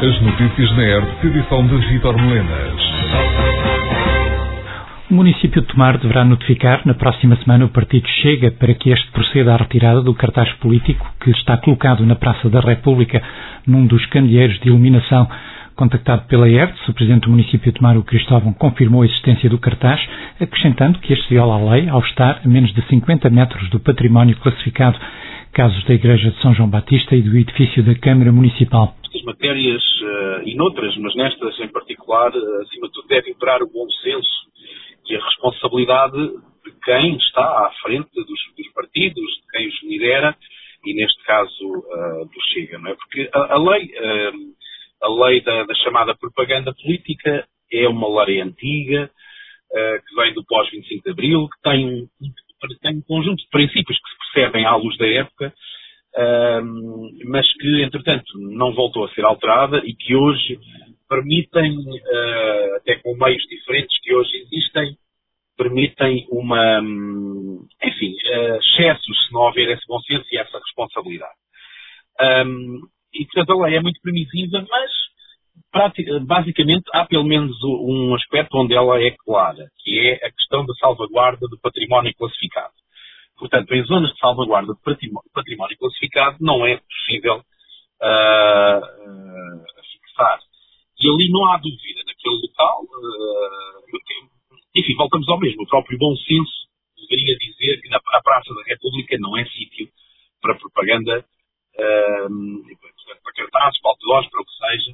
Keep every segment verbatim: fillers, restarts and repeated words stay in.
As notícias na R T P, edição de Vítor Melenas. O município de Tomar deverá notificar na próxima semana o partido Chega para que este proceda à retirada do cartaz político que está colocado na Praça da República num dos candeeiros de iluminação. Contactado pela E R T S, o presidente do município de Tomar, o Cristóvão, confirmou a existência do cartaz, acrescentando que este viola a lei ao estar a menos de cinquenta metros do património classificado, casos da Igreja de São João Batista e do edifício da Câmara Municipal. Estas matérias uh, e noutras, mas nestas em particular, uh, acima de tudo, deve imperar o bom senso e a responsabilidade de quem está à frente dos, dos partidos, de quem os lidera, e neste caso uh, do Chega, não é? Porque a, a lei, uh, a lei da, da chamada propaganda política é uma lei antiga, uh, que vem do pós vinte e cinco de Abril, que tem um, tem um conjunto de princípios que se percebem à luz da época, uh, mas que, entretanto, não voltou a ser alterada e que hoje permitem, uh, até com meios diferentes que hoje existem, permitem uma, enfim, uh, excessos se não houver esse bom senso e essa responsabilidade. Um, e, portanto, a lei é muito permissiva, mas, basicamente, há pelo menos um aspecto onde ela é clara, que é a questão da salvaguarda do património classificado. Portanto, em zonas de salvaguarda de património classificado não é possível uh, uh, fixar. E ali não há dúvida, naquele local, uh, enfim, voltamos ao mesmo, o próprio bom senso deveria dizer que na, a Praça da República não é sítio para propaganda, uh, para cartazes, para outdoors, para o que seja,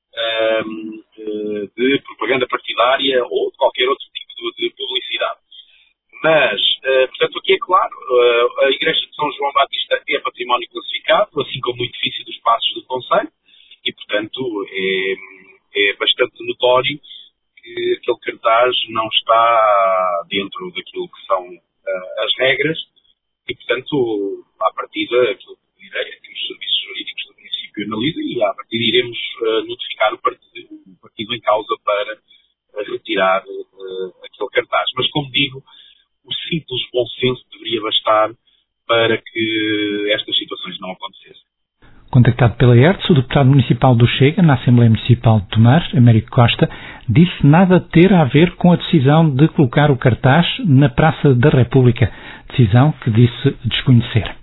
uh, de propaganda partidária ou de qualquer outro tipo de, de publicidade. Mas, uh, portanto, aqui é claro, uh, a Igreja de São João Batista é património classificado, assim como o edifício dos Passos do Conselho, e, portanto, é... é bastante notório que aquele cartaz não está dentro daquilo que são uh, as regras e, portanto, à partida, aquilo que direi é que os serviços jurídicos do município analisam e, à partida, iremos uh, notificar o partido, o partido em causa para uh, retirar uh, aquele cartaz. Mas, como digo, o simples bom senso deveria bastar para que estas situações não acontecessem. Contactado pela E R T S, o deputado municipal do Chega, na Assembleia Municipal de Tomar, Américo Costa, disse nada ter a ver com a decisão de colocar o cartaz na Praça da República, decisão que disse desconhecer.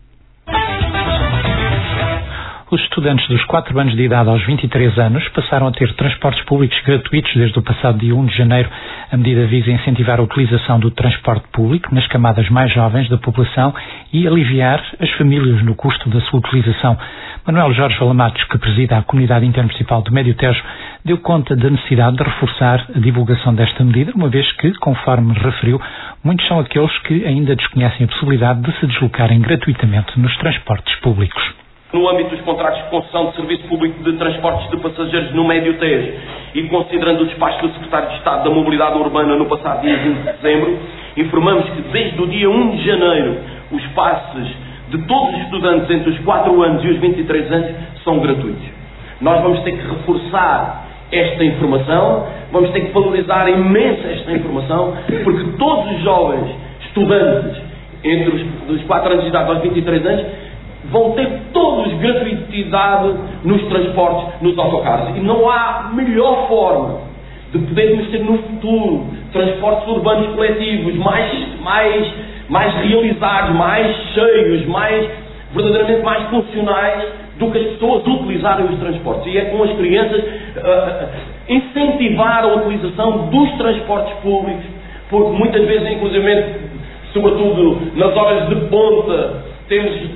Os estudantes dos quatro anos de idade aos vinte e três anos passaram a ter transportes públicos gratuitos desde o passado dia um de janeiro. A medida visa incentivar a utilização do transporte público nas camadas mais jovens da população e aliviar as famílias no custo da sua utilização. Manuel Jorge Valamatos, que presida a Comunidade Intermunicipal do Médio Tejo, deu conta da necessidade de reforçar a divulgação desta medida, uma vez que, conforme referiu, muitos são aqueles que ainda desconhecem a possibilidade de se deslocarem gratuitamente nos transportes públicos. No âmbito dos contratos de concessão de serviço público de transportes de passageiros no Médio Tejo e considerando o despacho do Secretário de Estado da Mobilidade Urbana no passado dia vinte de dezembro, informamos que desde o dia um de janeiro os passes de todos os estudantes entre os quatro anos e os vinte e três anos são gratuitos. Nós vamos ter que reforçar esta informação, vamos ter que valorizar imenso esta informação, porque todos os jovens estudantes entre os, os quatro anos de idade aos vinte e três anos vão ter todos gratuidade nos transportes, nos autocarros. E não há melhor forma de podermos ter no futuro transportes urbanos coletivos mais, mais, mais realizados, mais cheios, mais, verdadeiramente mais funcionais do que as pessoas utilizarem os transportes. E é com as crianças uh, incentivar a utilização dos transportes públicos, porque muitas vezes, inclusive, sobretudo nas horas de ponta, temos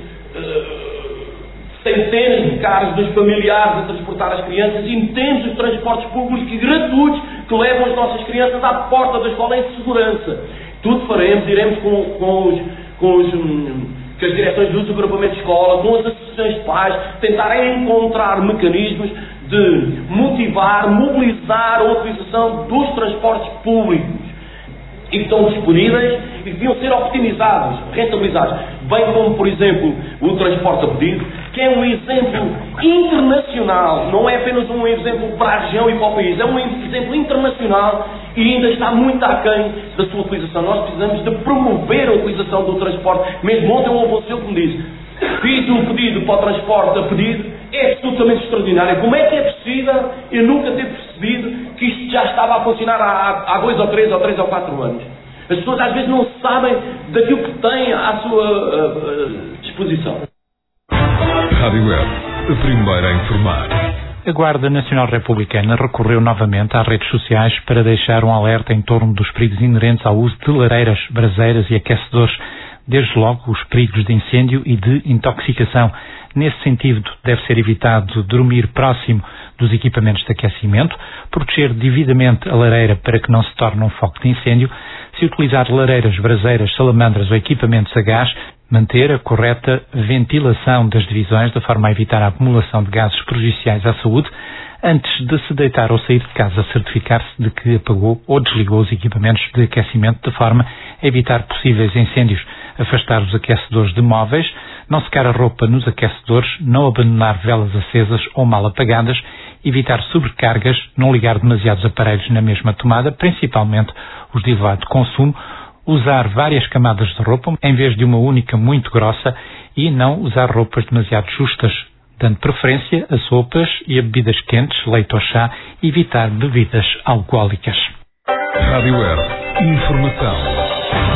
centenas de carros dos familiares a transportar as crianças e temos os transportes públicos gratuitos que levam as nossas crianças à porta da escola em segurança. Tudo faremos, iremos com, com, os, com, os, com as direções dos agrupamentos de escola, com as associações de pais, tentar encontrar mecanismos de motivar, mobilizar a utilização dos transportes públicos e que estão disponíveis e que deviam ser optimizados, rentabilizados, bem como, por exemplo, o transporte a pedido, que é um exemplo internacional, não é apenas um exemplo para a região e para o país, é um exemplo internacional e ainda está muito aquém da sua utilização. Nós precisamos de promover a utilização do transporte. Mesmo ontem houve um senhor que me disse: fiz um pedido para o transporte a pedido, é absolutamente extraordinária. Como é que é possível eu nunca ter percebido que isto já estava a funcionar há, há dois ou três ou três ou quatro anos? As pessoas às vezes não sabem daquilo que têm à sua uh, uh, disposição. Rádio Web, a primeira a informar. A Guarda Nacional Republicana recorreu novamente às redes sociais para deixar um alerta em torno dos perigos inerentes ao uso de lareiras, braseiras e aquecedores, desde logo os perigos de incêndio e de intoxicação. Nesse sentido, deve ser evitado dormir próximo dos equipamentos de aquecimento, proteger devidamente a lareira para que não se torne um foco de incêndio, se utilizar lareiras, braseiras, salamandras ou equipamentos a gás, manter a correta ventilação das divisões de forma a evitar a acumulação de gases prejudiciais à saúde, antes de se deitar ou sair de casa, certificar-se de que apagou ou desligou os equipamentos de aquecimento de forma a evitar possíveis incêndios, afastar os aquecedores de móveis, não secar a roupa nos aquecedores, não abandonar velas acesas ou mal apagadas, evitar sobrecargas, não ligar demasiados aparelhos na mesma tomada, principalmente os de elevado consumo, usar várias camadas de roupa em vez de uma única muito grossa e não usar roupas demasiado justas, dando preferência a sopas e a bebidas quentes, leite ou chá, e evitar bebidas alcoólicas. Rádio Web, informação.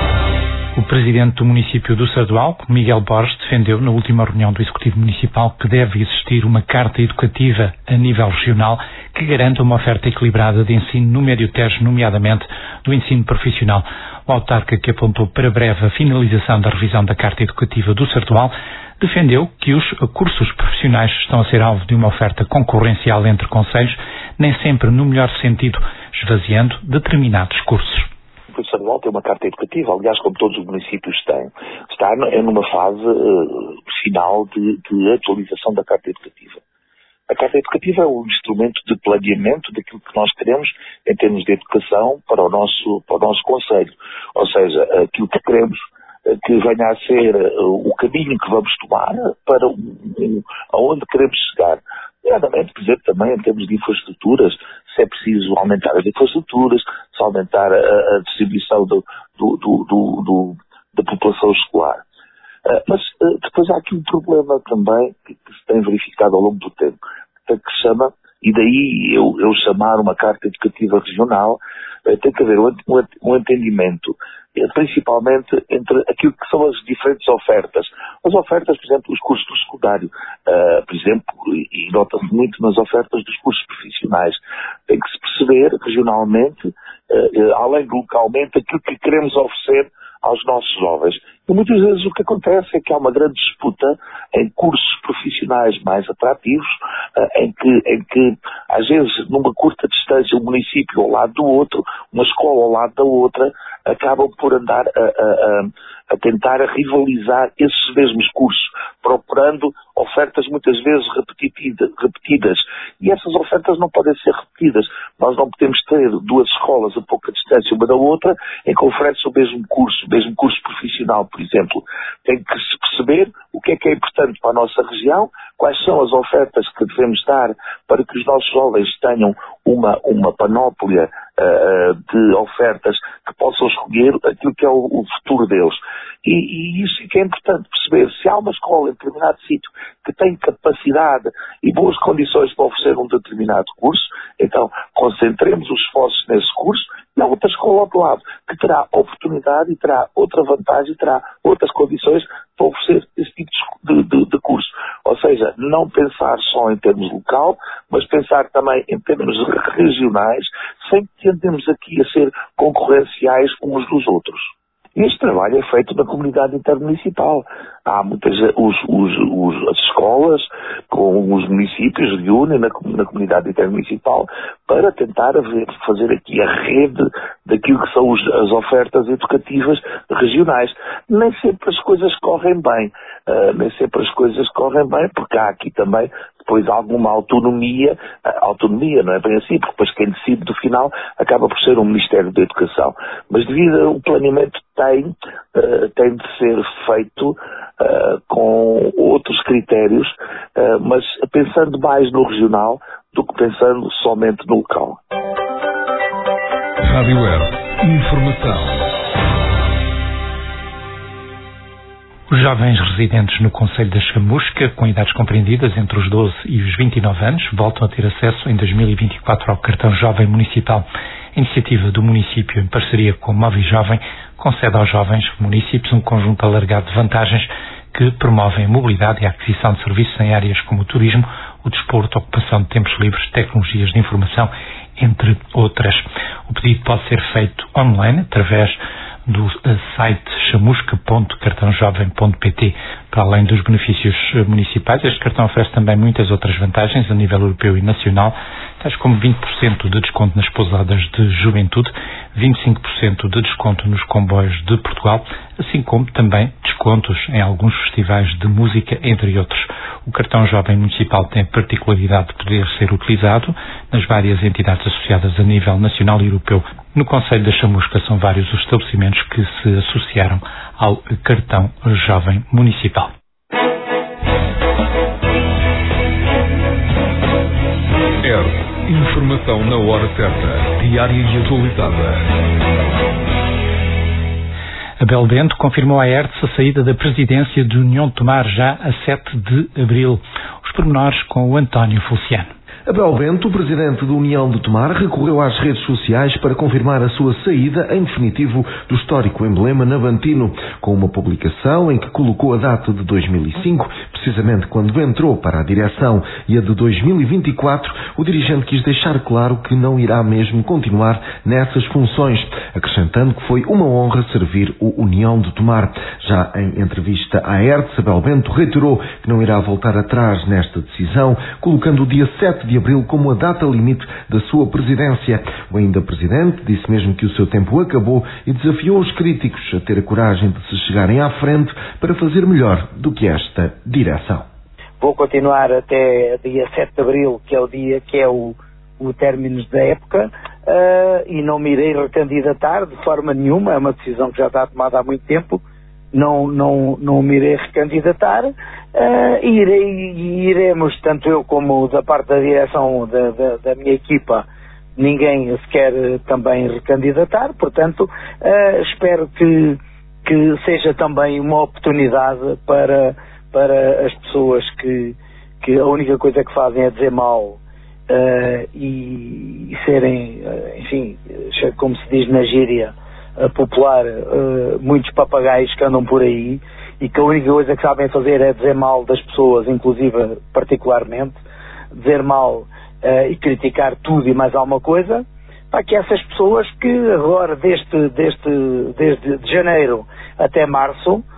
O presidente do município do Sardual, Miguel Borges, defendeu na última reunião do Executivo Municipal que deve existir uma carta educativa a nível regional que garanta uma oferta equilibrada de ensino no Médio Tejo, nomeadamente do ensino profissional. O autarca, que apontou para breve a finalização da revisão da Carta Educativa do Sardual, defendeu que os cursos profissionais estão a ser alvo de uma oferta concorrencial entre concelhos, nem sempre no melhor sentido, esvaziando determinados cursos. O Sardual tem uma carta educativa, aliás, como todos os municípios têm. Está numa fase uh, final de, de atualização da carta educativa. A carta educativa é um instrumento de planeamento daquilo que nós queremos em termos de educação para o nosso, para o nosso concelho. Ou seja, aquilo que queremos que venha a ser uh, o caminho que vamos tomar para um, um, aonde queremos chegar. Nomeadamente, por exemplo, também em termos de infraestruturas, se é preciso aumentar as infraestruturas, se aumentar a, a distribuição do, do, do, do, do, da população escolar. Uh, mas uh, depois há aqui um problema também que, que se tem verificado ao longo do tempo, que se chama, e daí eu, eu chamar uma carta educativa regional, uh, tem que haver um, um, um entendimento, uh, principalmente entre aquilo que são as diferentes ofertas. As ofertas, por exemplo, os cursos do secundário, uh, por exemplo, e, e nota-se muito nas ofertas dos cursos profissionais, tem que se perceber regionalmente, uh, uh, além de localmente, aquilo que queremos oferecer aos nossos jovens. E muitas vezes o que acontece é que há uma grande disputa em cursos profissionais mais atrativos, em que, em que às vezes, numa curta distância, um município ao lado do outro, uma escola ao lado da outra, acabam por andar a, a, a tentar a rivalizar esses mesmos cursos, procurando ofertas muitas vezes repetidas, repetidas. E essas ofertas não podem ser repetidas. Nós não podemos ter duas escolas a pouca distância uma da outra em que oferecem o mesmo curso, o mesmo curso profissional, por exemplo. Tem que se perceber o que é que é importante para a nossa região, quais são as ofertas que devemos dar para que os nossos jovens tenham uma, uma panóplia uh, de ofertas que possam escolher aquilo que é o, o futuro deles. E, e isso é que é importante perceber. Se há uma escola em determinado sítio que tem capacidade e boas condições para oferecer um determinado curso, então concentremos os esforços nesse curso, e há outra escola ao outro lado que terá oportunidade e terá outra vantagem e terá outras condições para oferecer esse tipo de, de, de curso. Ou seja, não pensar só em termos local, mas pensar também em termos regionais, sem que tendemos aqui a ser concorrenciais uns dos outros. Este trabalho é feito na comunidade intermunicipal. Há muitas, os, os, os, as escolas com os municípios reúnem na, na comunidade intermunicipal para tentar haver, fazer aqui a rede daquilo que são os, as ofertas educativas regionais. Nem sempre as coisas correm bem, uh, nem sempre as coisas correm bem, porque há aqui também depois alguma autonomia, uh, autonomia não é bem assim, porque depois quem decide do final acaba por ser o Ministério da Educação. Mas devido ao planeamento tem, uh, tem de ser feito uh, com outros critérios, uh, mas pensando mais no regional do que pensando somente no local. Rádio Web, informação. Os jovens residentes no concelho da Chamusca, com idades compreendidas entre os doze e os vinte e nove anos, voltam a ter acesso em dois mil e vinte e quatro ao cartão Jovem Municipal. A iniciativa do município, em parceria com o Movi Jovem, concede aos jovens municípios um conjunto alargado de vantagens que promovem a mobilidade e a aquisição de serviços em áreas como o turismo, o desporto, a ocupação de tempos livres, tecnologias de informação, entre outras. O pedido pode ser feito online através do site chamusca ponto cartão jovem ponto pt. Para além dos benefícios municipais, este cartão oferece também muitas outras vantagens a nível europeu e nacional, tais como vinte por cento de desconto nas pousadas de juventude, vinte e cinco por cento de desconto nos comboios de Portugal, assim como também descontos em alguns festivais de música, entre outros. O cartão Jovem Municipal tem a particularidade de poder ser utilizado nas várias entidades associadas a nível nacional e europeu. No concelho da Chamusca são vários os estabelecimentos que se associaram ao cartão Jovem Municipal. R. Informação na hora certa, diária e atualizada. Abel Bento confirmou à E R T S a saída da presidência de União de Tomar já a sete de abril. Os pormenores com o António Feliciano. Abel Bento, presidente da União de Tomar, recorreu às redes sociais para confirmar a sua saída em definitivo do histórico emblema navantino, com uma publicação em que colocou a data de dois mil e cinco, precisamente quando entrou para a direção, e a de dois mil e vinte e quatro, o dirigente quis deixar claro que não irá mesmo continuar nessas funções, acrescentando que foi uma honra servir o União de Tomar. Já em entrevista à E R T S, Abel Bento reiterou que não irá voltar atrás nesta decisão, colocando o dia sete de abril como a data limite da sua presidência. O ainda presidente disse mesmo que o seu tempo acabou e desafiou os críticos a ter a coragem de se chegarem à frente para fazer melhor do que esta direção. Vou continuar até dia sete de abril, que é o dia que é o, o término da época, uh, e não me irei recandidatar de forma nenhuma, é uma decisão que já está tomada há muito tempo. Não, não, não me irei recandidatar, uh, e irei, iremos, tanto eu como da parte da direção da, da, da minha equipa, ninguém se quer também recandidatar, portanto, uh, espero que, que seja também uma oportunidade para, para as pessoas que, que a única coisa que fazem é dizer mal, uh, e, e serem, uh, enfim, como se diz na gíria popular, uh, muitos papagaios que andam por aí e que a única coisa que sabem fazer é dizer mal das pessoas, inclusive particularmente, dizer mal uh, e criticar tudo e mais alguma coisa, para que essas pessoas que agora, deste, deste, desde de janeiro até março, uh,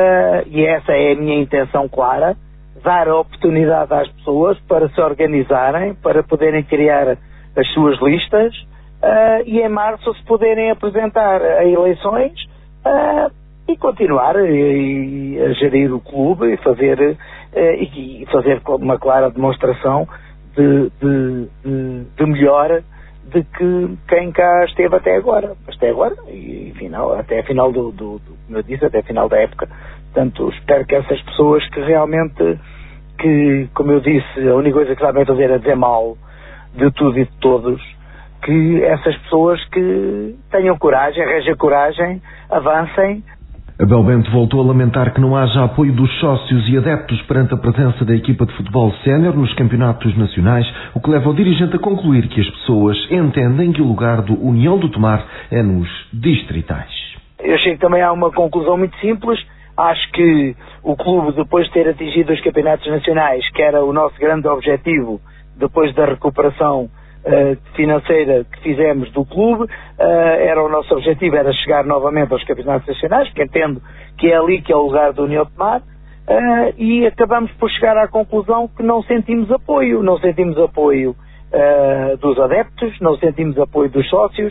e essa é a minha intenção clara, dar a oportunidade às pessoas para se organizarem, para poderem criar as suas listas, Uh, e em março se poderem apresentar a eleições, uh, e continuar e, e a gerir o clube e fazer, uh, e, e fazer uma clara demonstração de, de, de, de melhor de que quem cá esteve até agora, até agora e final, até a final do, do, do como eu disse, até a final da época. Portanto, espero que essas pessoas que realmente, que, como eu disse, a única coisa que sabem fazer é dizer mal de tudo e de todos, que essas pessoas que tenham coragem, arranjem coragem, avancem. Abel Bento voltou a lamentar que não haja apoio dos sócios e adeptos perante a presença da equipa de futebol sénior nos campeonatos nacionais, o que leva o dirigente a concluir que as pessoas entendem que o lugar do União de Tomar é nos distritais. Eu chego também a uma conclusão muito simples. Acho que o clube, depois de ter atingido os campeonatos nacionais, que era o nosso grande objetivo, depois da recuperação Uh, financeira que fizemos do clube, uh, era o nosso objetivo, era chegar novamente aos campeonatos nacionais, porque entendo que é ali que é o lugar do União de Tomar, uh, e acabamos por chegar à conclusão que não sentimos apoio, não sentimos apoio uh, dos adeptos, não sentimos apoio dos sócios,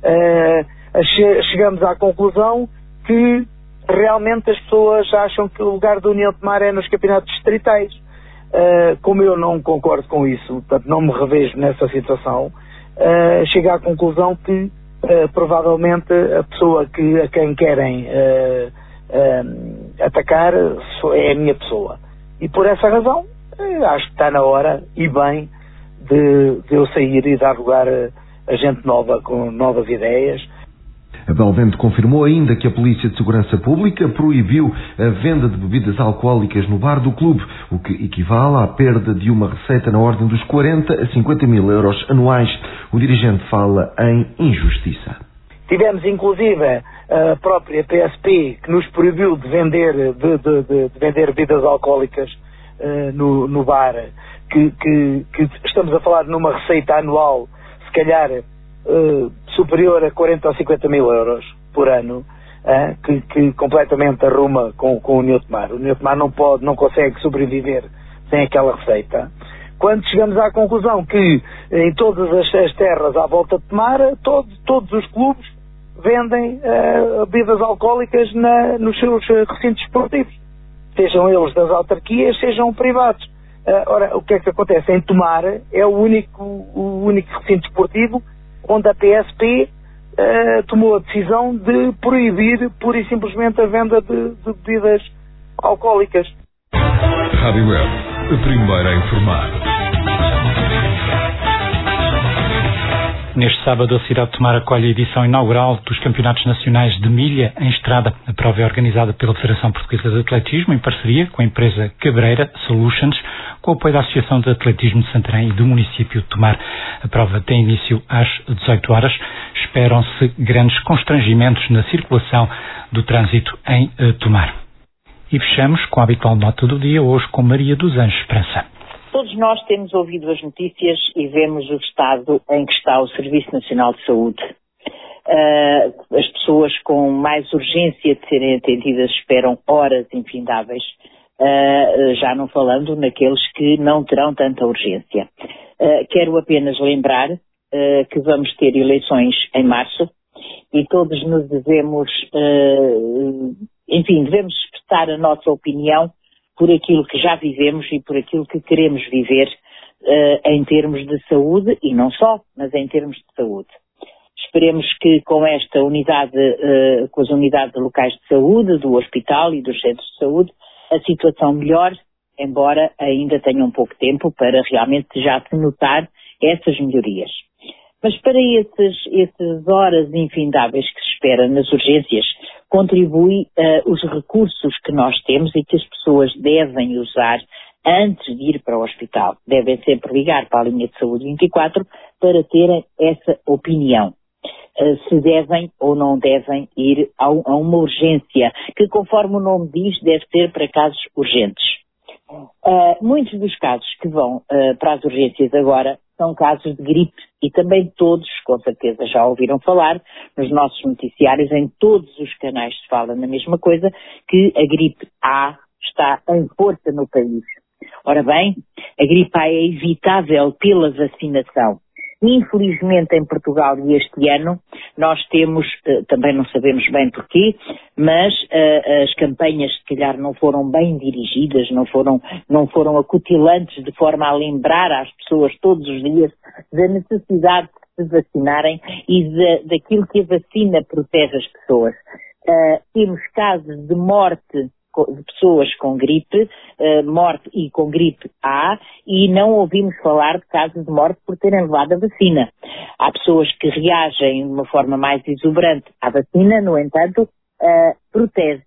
uh, che chegamos à conclusão que realmente as pessoas acham que o lugar do União de Tomar é nos campeonatos distritais. Uh, como eu não concordo com isso, portanto não me revejo nessa situação, uh, chego à conclusão que uh, provavelmente a pessoa que, a quem querem uh, uh, atacar é a minha pessoa. E por essa razão, uh, acho que está na hora e bem de, de eu sair e dar lugar a, a gente nova, com novas ideias. Abel Bento confirmou ainda que a Polícia de Segurança Pública proibiu a venda de bebidas alcoólicas no bar do clube, o que equivale à perda de uma receita na ordem dos quarenta a cinquenta mil euros anuais. O dirigente fala em injustiça. Tivemos inclusive a própria P S P que nos proibiu de vender, de, de, de, de vender bebidas alcoólicas uh, no, no bar, que, que, que estamos a falar numa receita anual, se calhar Uh, superior a quarenta ou cinquenta mil euros por ano, uh, que, que completamente arruma com, com o União de Tomar. O União de Tomar não pode, não consegue sobreviver sem aquela receita. Quando chegamos à conclusão que em todas as, as terras à volta de Tomar, todo, todos os clubes vendem uh, bebidas alcoólicas na, nos seus recintos esportivos, sejam eles das autarquias, sejam privados. Uh, ora, o que é que acontece? Em Tomar é o único, o único recinto esportivo onde a P S P uh, tomou a decisão de proibir pura e simplesmente a venda de, de bebidas alcoólicas. Rádio Web, a primeira a informar. Neste sábado, a cidade de Tomar acolhe a edição inaugural dos Campeonatos Nacionais de Milha em Estrada. A prova é organizada pela Federação Portuguesa de Atletismo, em parceria com a empresa Cabreira Solutions, com o apoio da Associação de Atletismo de Santarém e do município de Tomar. A prova tem início às dezoito horas. Esperam-se grandes constrangimentos na circulação do trânsito em Tomar. E fechamos com a habitual nota do dia, hoje com Maria dos Anjos Esperança. Todos nós temos ouvido as notícias e vemos o estado em que está o Serviço Nacional de Saúde. Uh, as pessoas com mais urgência de serem atendidas esperam horas infindáveis, uh, já não falando naqueles que não terão tanta urgência. Uh, quero apenas lembrar uh, que vamos ter eleições em março e todos nos devemos, uh, enfim, devemos expressar a nossa opinião por aquilo que já vivemos e por aquilo que queremos viver uh, em termos de saúde, e não só, mas em termos de saúde. Esperemos que com esta unidade, uh, com as unidades locais de saúde, do hospital e dos centros de saúde, a situação melhore, embora ainda tenha um pouco tempo para realmente já se notar essas melhorias. Mas para esses, essas horas infindáveis que se espera nas urgências, contribui uh, os recursos que nós temos e que as pessoas devem usar antes de ir para o hospital. Devem sempre ligar para a linha de saúde vinte e quatro para terem essa opinião. Uh, se devem ou não devem ir a, a uma urgência, que conforme o nome diz, deve ser para casos urgentes. Uh, muitos dos casos que vão uh, para as urgências agora são casos de gripe e também todos, com certeza já ouviram falar, nos nossos noticiários, em todos os canais se fala na mesma coisa, que a gripe A está em força no país. Ora bem, a gripe A é evitável pela vacinação. Infelizmente em Portugal e este ano nós temos, também não sabemos bem porquê, mas uh, as campanhas se calhar não foram bem dirigidas, não foram, não foram acutilantes de forma a lembrar às pessoas todos os dias da necessidade de se vacinarem e de, daquilo que a vacina protege as pessoas. Uh, temos casos de morte de pessoas com gripe, uh, morte e com gripe A, e não ouvimos falar de casos de morte por terem levado a vacina. Há pessoas que reagem de uma forma mais exuberante à vacina, no entanto, uh, protege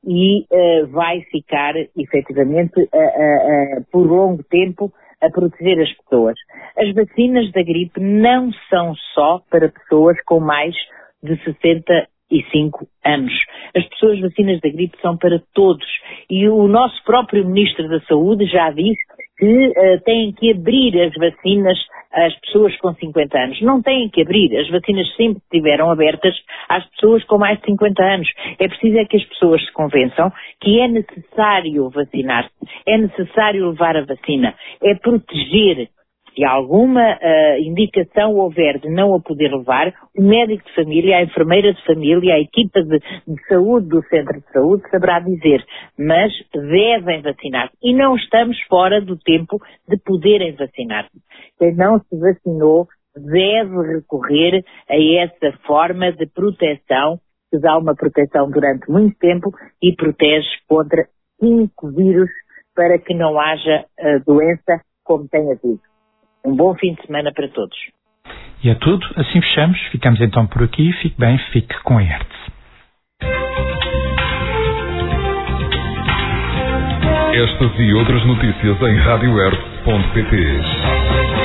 e uh, vai ficar, efetivamente, uh, uh, uh, por longo tempo a proteger as pessoas. As vacinas da gripe não são só para pessoas com mais de sessenta e cinco anos. As pessoas vacinas da gripe são para todos. E o nosso próprio Ministro da Saúde já disse que uh, têm que abrir as vacinas às pessoas com cinquenta anos. Não têm que abrir. As vacinas sempre estiveram abertas às pessoas com mais de cinquenta anos. É preciso é que as pessoas se convençam que é necessário vacinar-se. É necessário levar a vacina. É proteger. Se alguma uh, indicação houver de não a poder levar, o médico de família, a enfermeira de família, a equipa de, de saúde do centro de saúde saberá dizer, mas devem vacinar. E não estamos fora do tempo de poderem vacinar. Quem não se vacinou deve recorrer a essa forma de proteção, que dá uma proteção durante muito tempo e protege contra cinco vírus para que não haja uh, doença como tem havido. Um bom fim de semana para todos. E é tudo, assim fechamos, ficamos então por aqui, fique bem, fique com a Hertz. Estas e outras notícias em rádio hertz ponto pt.